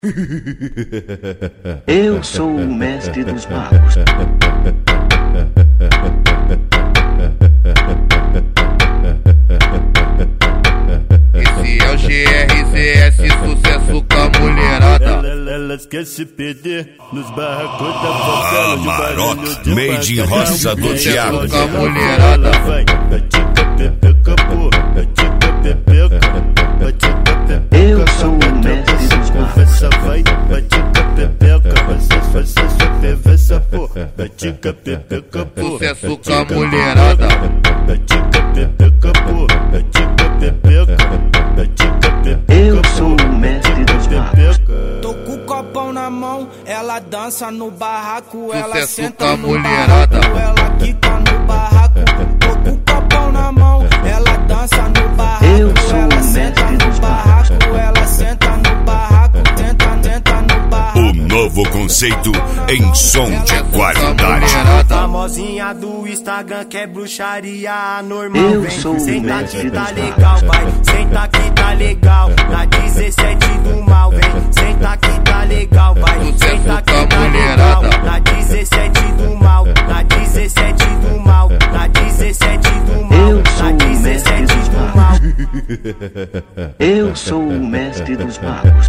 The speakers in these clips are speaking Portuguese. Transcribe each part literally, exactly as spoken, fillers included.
Eu sou o mestre dos magos. Esse é o G R Z S, sucesso com a mulherada. Elas querem se perder nos barracos da favela. Amarok, made in roça do Thiago. Com a mulherada. Vai, batica, pepeca, pô, batica, pepeca, batica, pepeca. Eu sou o mestre dos magos. Confessa, vai, batica, pepeca, você, você, sua perversa, pô, batica, pepeca, pô, Sucesso com a mulherada. batica, pepeca, pô, batica, pepeca, batica, pepeca. Eu sou o mestre dos magos. Tô com o copão na mão, ela dança no barraco, ela Sucesso senta com a no mulherada. barraco, ela quica no barraco. Tô com o copão na mão, ela dança no barraco, Eu sou ela o senta mestre no dos barraco, ela senta no barraco, tenta, tenta no barraco. O novo conceito em som de qualidade. Famosinha do Instagram que é bruxaria anormal. Eu Vem, sou o senta mestre que tá dos legal, vai, senta que tá legal. Na dezessete do mal, vem, senta que tá legal, vai, Sucesso senta com a que tá mulherada. legal. Na dezessete do mal, na dezessete do mal, na dezessete do mal, Eu sou na o mestre dezessete dos do magos. mal. Eu sou o mestre dos magos.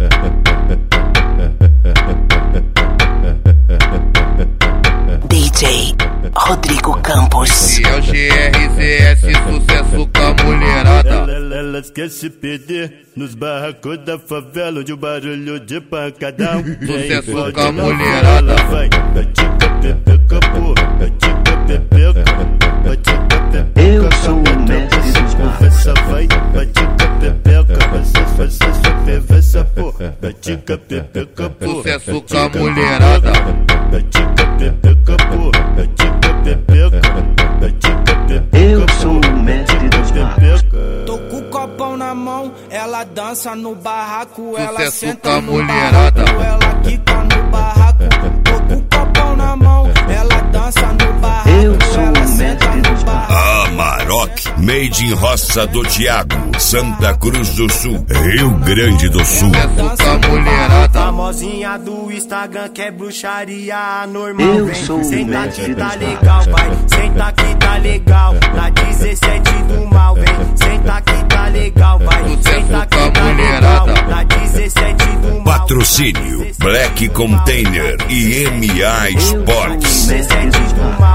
D J Rodrigo Campos. Esse é o G R Z S, sucesso com a mulherada. Elas querem se perder nos barracos da favela, onde o barulho de pancadão Sucesso vem com a na mulherada. favela. Vai, batica, pepeca, pô, batica, pepeca, batica, pepeca. Eu sou o mestre dos magos. Confessa, vai, batica, pepeca, você, você, sua perversa, pô, batica, pepeca, pô, Sucesso com a mulherada. batica, pepeca, pô, batica, pepeca, batica, pepeca. Eu sou o mestre dos magos. Tô com o copão na mão, ela dança no barraco, ela Sucesso senta com a no mulherada. barraco, ela quica no barraco. Tô com o copão na mão, ela dança no barraco, Eu sou ela o senta mestre no dos barraco. Amarok, made in roça do Thiago, Santa Cruz do Sul, Rio Grande do Sul. Sucesso com a mulherada. Famosinha do Instagram que é bruxaria anormal. Eu Vem, sou o senta mestre que tá dos legal, vai, senta que tá legal. Na dezessete do mal, vem, senta que tá legal, vai, Sucesso senta com a que tá mulherada. legal. Na dezessete do mal. Patrocínio Black Container e M A Eu sou o Sports. mestre dos dezessete do magos. mal.